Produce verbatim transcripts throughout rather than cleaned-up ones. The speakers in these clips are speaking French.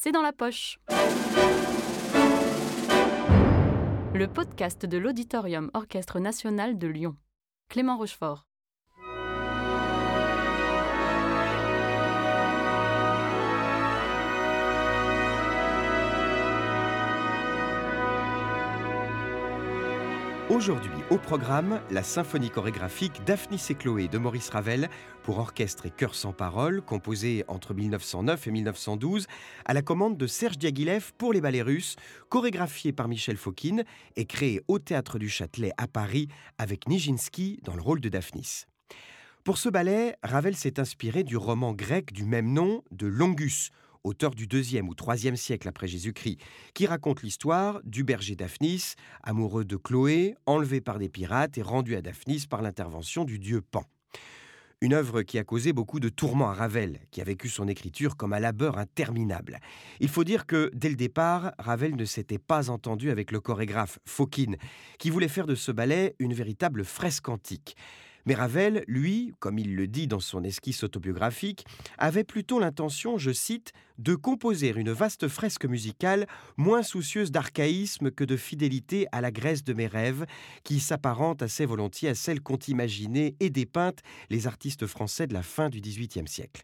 c'est dans la poche. Le podcast de l'Auditorium Orchestre National de Lyon. Clément Rochefort. Aujourd'hui, au programme, la symphonie chorégraphique Daphnis et Chloé de Maurice Ravel pour orchestre et chœur sans parole, composée entre mille neuf cent neuf et mille neuf cent douze, à la commande de Serge Diaghilev pour les ballets russes, chorégraphié par Michel Fokine et créé au Théâtre du Châtelet à Paris avec Nijinsky dans le rôle de Daphnis. Pour ce ballet, Ravel s'est inspiré du roman grec du même nom de Longus, auteur du deuxième ou troisième siècle après Jésus-Christ, qui raconte l'histoire du berger Daphnis, amoureux de Chloé, enlevé par des pirates et rendu à Daphnis par l'intervention du dieu Pan. Une œuvre qui a causé beaucoup de tourments à Ravel, qui a vécu son écriture comme un labeur interminable. Il faut dire que, dès le départ, Ravel ne s'était pas entendu avec le chorégraphe Fokine, qui voulait faire de ce ballet une véritable fresque antique. Mais Ravel, lui, comme il le dit dans son esquisse autobiographique, avait plutôt l'intention, je cite, de composer une vaste fresque musicale moins soucieuse d'archaïsme que de fidélité à la Grèce de mes rêves, qui s'apparente assez volontiers à celle qu'ont imaginée et dépeinte les artistes français de la fin du dix-huitième siècle.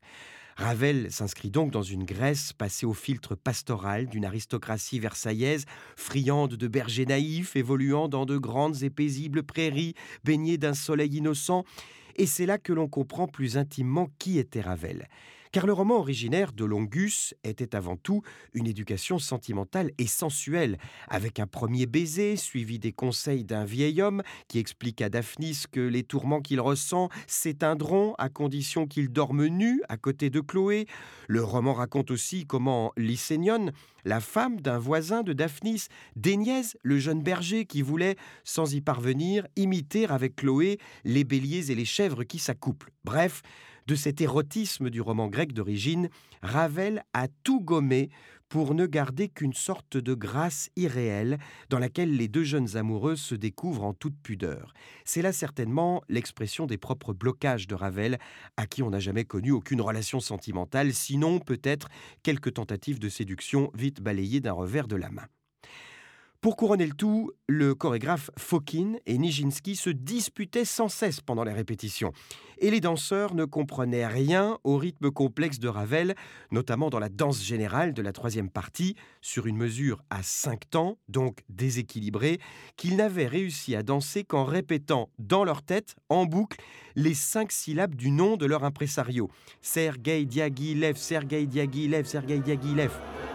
Ravel s'inscrit donc dans une Grèce passée au filtre pastoral d'une aristocratie versaillaise, friande de bergers naïfs, évoluant dans de grandes et paisibles prairies, baignées d'un soleil innocent. Et c'est là que l'on comprend plus intimement qui était Ravel. Car le roman originaire de Longus était avant tout une éducation sentimentale et sensuelle, avec un premier baiser suivi des conseils d'un vieil homme qui explique à Daphnis que les tourments qu'il ressent s'éteindront à condition qu'il dorme nu à côté de Chloé. Le roman raconte aussi comment Lycénion, la femme d'un voisin de Daphnis, déniaise le jeune berger qui voulait, sans y parvenir, imiter avec Chloé les béliers et les chèvres qui s'accouplent. Bref, de cet érotisme du roman grec d'origine, Ravel a tout gommé pour ne garder qu'une sorte de grâce irréelle dans laquelle les deux jeunes amoureux se découvrent en toute pudeur. C'est là certainement l'expression des propres blocages de Ravel, à qui on n'a jamais connu aucune relation sentimentale, sinon peut-être quelques tentatives de séduction vite balayées d'un revers de la main. Pour couronner le tout, le chorégraphe Fokine et Nijinsky se disputaient sans cesse pendant les répétitions. Et les danseurs ne comprenaient rien au rythme complexe de Ravel, notamment dans la danse générale de la troisième partie, sur une mesure à cinq temps, donc déséquilibrée, qu'ils n'avaient réussi à danser qu'en répétant dans leur tête, en boucle, les cinq syllabes du nom de leur impresario. Sergueï Diaghilev, Sergueï Diaghilev, Sergueï Diaghilev.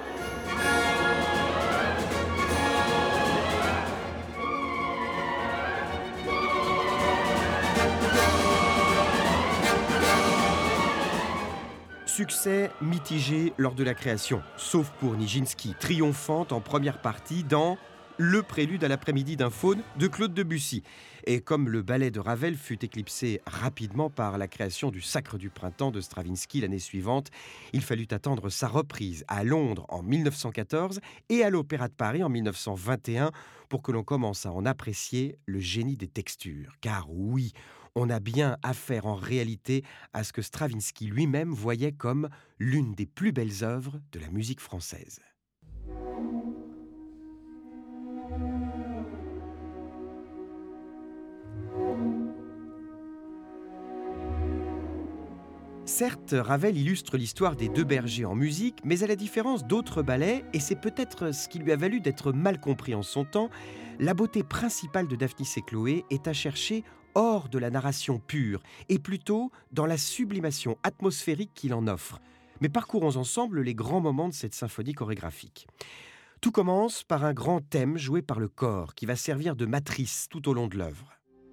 Succès mitigé lors de la création, sauf pour Nijinsky, triomphante en première partie dans Le prélude à l'après-midi d'un faune de Claude Debussy. Et comme le ballet de Ravel fut éclipsé rapidement par la création du Sacre du printemps de Stravinsky l'année suivante, il fallut attendre sa reprise à Londres en mille neuf cent quatorze et à l'Opéra de Paris en mille neuf cent vingt et un pour que l'on commence à en apprécier le génie des textures. Car oui, on a bien affaire en réalité à ce que Stravinsky lui-même voyait comme l'une des plus belles œuvres de la musique française. Certes, Ravel illustre l'histoire des deux bergers en musique, mais à la différence d'autres ballets, et c'est peut-être ce qui lui a valu d'être mal compris en son temps, la beauté principale de Daphnis et Chloé est à chercher hors de la narration pure, et plutôt dans la sublimation atmosphérique qu'il en offre. Mais parcourons ensemble les grands moments de cette symphonie chorégraphique. Tout commence par un grand thème joué par le corps, qui va servir de matrice tout au long de l'œuvre.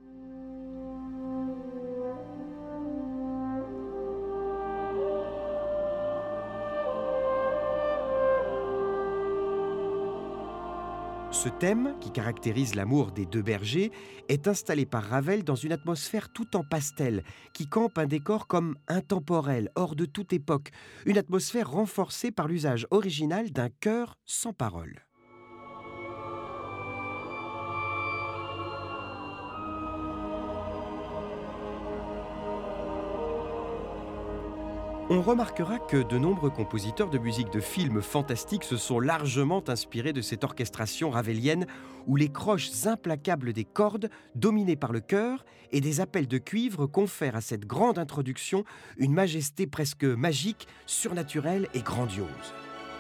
Ce thème, qui caractérise l'amour des deux bergers, est installé par Ravel dans une atmosphère tout en pastel, qui campe un décor comme intemporel, hors de toute époque, une atmosphère renforcée par l'usage original d'un chœur sans parole. On remarquera que de nombreux compositeurs de musique de films fantastiques se sont largement inspirés de cette orchestration ravelienne où les croches implacables des cordes, dominées par le chœur, et des appels de cuivre confèrent à cette grande introduction une majesté presque magique, surnaturelle et grandiose.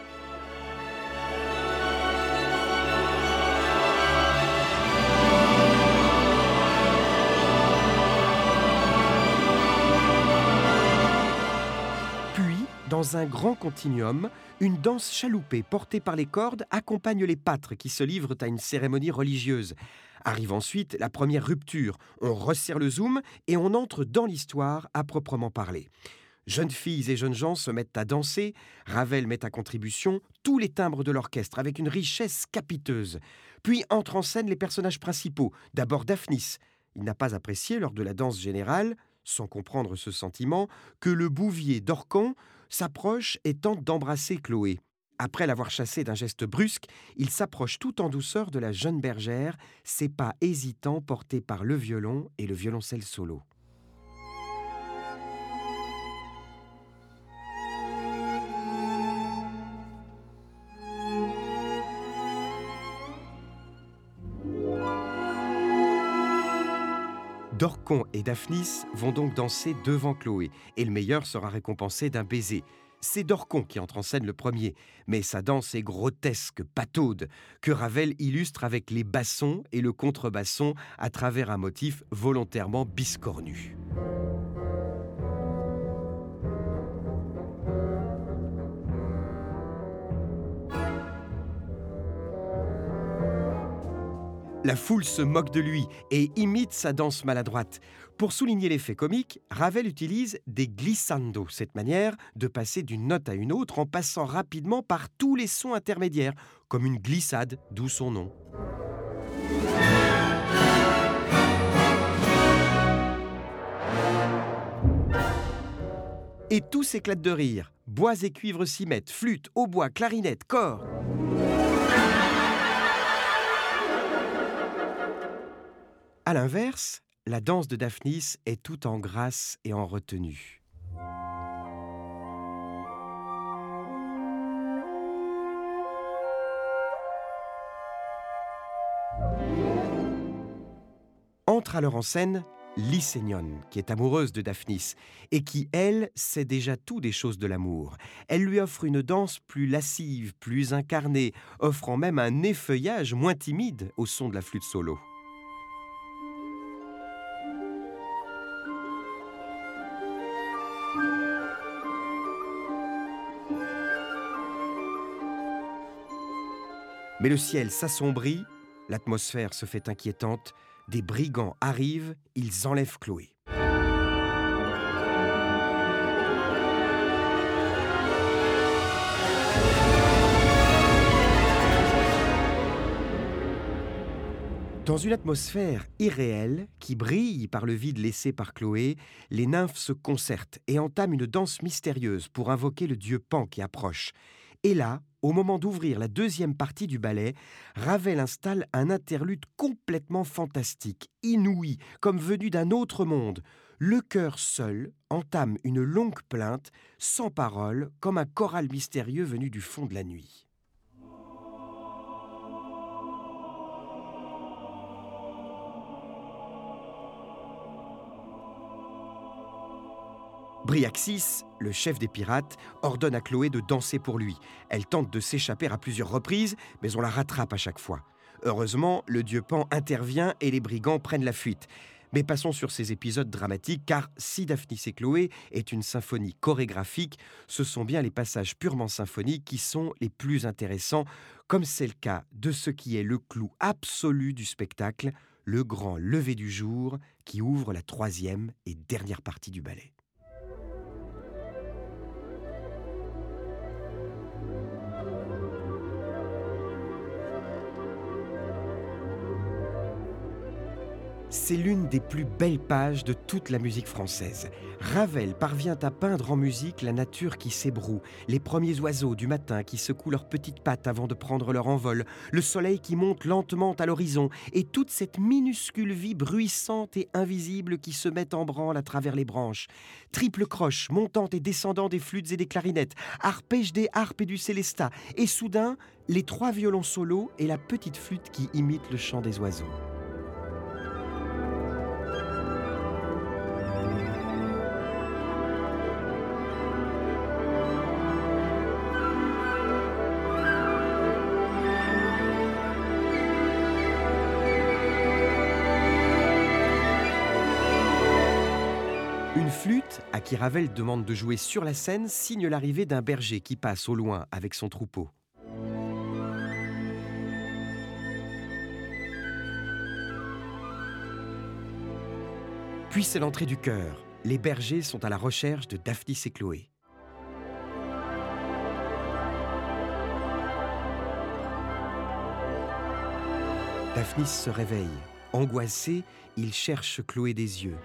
Dans un grand continuum, une danse chaloupée portée par les cordes accompagne les pâtres qui se livrent à une cérémonie religieuse. Arrive ensuite la première rupture. On resserre le zoom et on entre dans l'histoire à proprement parler. Jeunes filles et jeunes gens se mettent à danser, Ravel met à contribution tous les timbres de l'orchestre avec une richesse capiteuse. Puis entrent en scène les personnages principaux, d'abord Daphnis. Il n'a pas apprécié lors de la danse générale, sans comprendre ce sentiment, que le bouvier d'Orcan s'approche et tente d'embrasser Chloé. Après l'avoir chassé d'un geste brusque, il s'approche tout en douceur de la jeune bergère, ses pas hésitants portés par le violon et le violoncelle solo. Dorcon et Daphnis vont donc danser devant Chloé, et le meilleur sera récompensé d'un baiser. C'est Dorcon qui entre en scène le premier, mais sa danse est grotesque, pataude, que Ravel illustre avec les bassons et le contrebasson à travers un motif volontairement biscornu. La foule se moque de lui et imite sa danse maladroite. Pour souligner l'effet comique, Ravel utilise des glissando, cette manière de passer d'une note à une autre en passant rapidement par tous les sons intermédiaires, comme une glissade, d'où son nom. Et tout s'éclate de rire. Bois et cuivres s'y mettent, flûte, hautbois, clarinette, cor. À l'inverse, la danse de Daphnis est tout en grâce et en retenue. Entre alors en scène Lycénione, qui est amoureuse de Daphnis et qui, elle, sait déjà tout des choses de l'amour. Elle lui offre une danse plus lascive, plus incarnée, offrant même un effeuillage moins timide au son de la flûte solo. Mais le ciel s'assombrit, l'atmosphère se fait inquiétante, des brigands arrivent, ils enlèvent Chloé. Dans une atmosphère irréelle qui brille par le vide laissé par Chloé, les nymphes se concertent et entament une danse mystérieuse pour invoquer le dieu Pan qui approche. Et là, au moment d'ouvrir la deuxième partie du ballet, Ravel installe un interlude complètement fantastique, inouï, comme venu d'un autre monde. Le chœur seul entame une longue plainte, sans parole, comme un choral mystérieux venu du fond de la nuit. Bryaxis, le chef des pirates, ordonne à Chloé de danser pour lui. Elle tente de s'échapper à plusieurs reprises, mais on la rattrape à chaque fois. Heureusement, le dieu Pan intervient et les brigands prennent la fuite. Mais passons sur ces épisodes dramatiques, car si Daphnis et Chloé est une symphonie chorégraphique, ce sont bien les passages purement symphoniques qui sont les plus intéressants, comme c'est le cas de ce qui est le clou absolu du spectacle, le grand lever du jour qui ouvre la troisième et dernière partie du ballet. C'est l'une des plus belles pages de toute la musique française. Ravel parvient à peindre en musique la nature qui s'ébroue, les premiers oiseaux du matin qui secouent leurs petites pattes avant de prendre leur envol, le soleil qui monte lentement à l'horizon et toute cette minuscule vie bruissante et invisible qui se met en branle à travers les branches. Triple croche montant et descendant des flûtes et des clarinettes, arpège des harpes et du célestat, et soudain, les trois violons solos et la petite flûte qui imite le chant des oiseaux. Une flûte, à qui Ravel demande de jouer sur la scène, signe l'arrivée d'un berger qui passe au loin avec son troupeau. Puis c'est l'entrée du chœur. Les bergers sont à la recherche de Daphnis et Chloé. Daphnis se réveille. Angoissé, il cherche Chloé des yeux.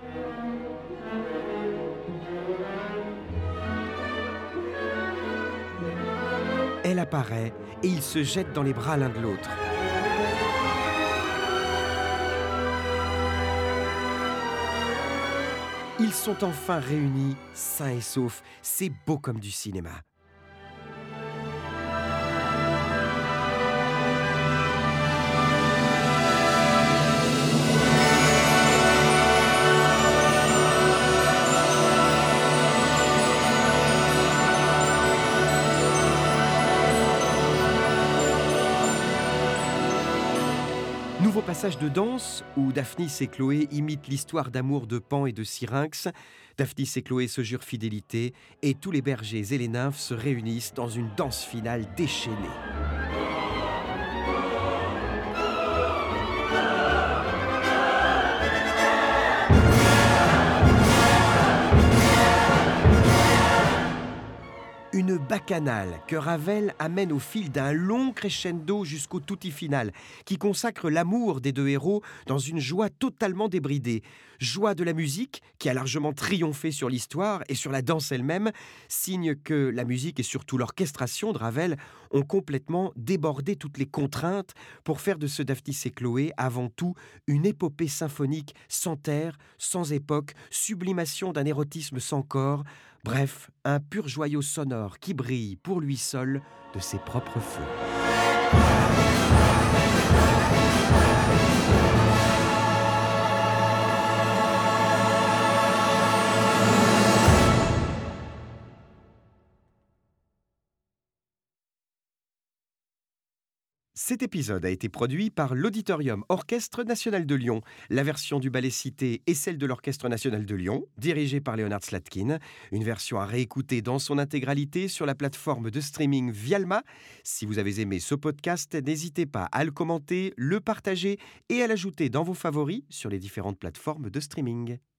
Elle apparaît et ils se jettent dans les bras l'un de l'autre. Ils sont enfin réunis, sains et saufs. C'est beau comme du cinéma. Nouveau passage de danse où Daphnis et Chloé imitent l'histoire d'amour de Pan et de Syrinx. Daphnis et Chloé se jurent fidélité et tous les bergers et les nymphes se réunissent dans une danse finale déchaînée. Une bacchanale que Ravel amène au fil d'un long crescendo jusqu'au tutti final, qui consacre l'amour des deux héros dans une joie totalement débridée. Joie de la musique, qui a largement triomphé sur l'histoire et sur la danse elle-même, signe que la musique et surtout l'orchestration de Ravel ont complètement débordé toutes les contraintes pour faire de ce Daphnis et Chloé avant tout une épopée symphonique sans terre, sans époque, sublimation d'un érotisme sans corps. Bref, un pur joyau sonore qui brille pour lui seul de ses propres feux. Cet épisode a été produit par l'Auditorium Orchestre National de Lyon. La version du ballet cité est celle de l'Orchestre National de Lyon, dirigée par Leonard Slatkin. Une version à réécouter dans son intégralité sur la plateforme de streaming Vialma. Si vous avez aimé ce podcast, n'hésitez pas à le commenter, le partager et à l'ajouter dans vos favoris sur les différentes plateformes de streaming.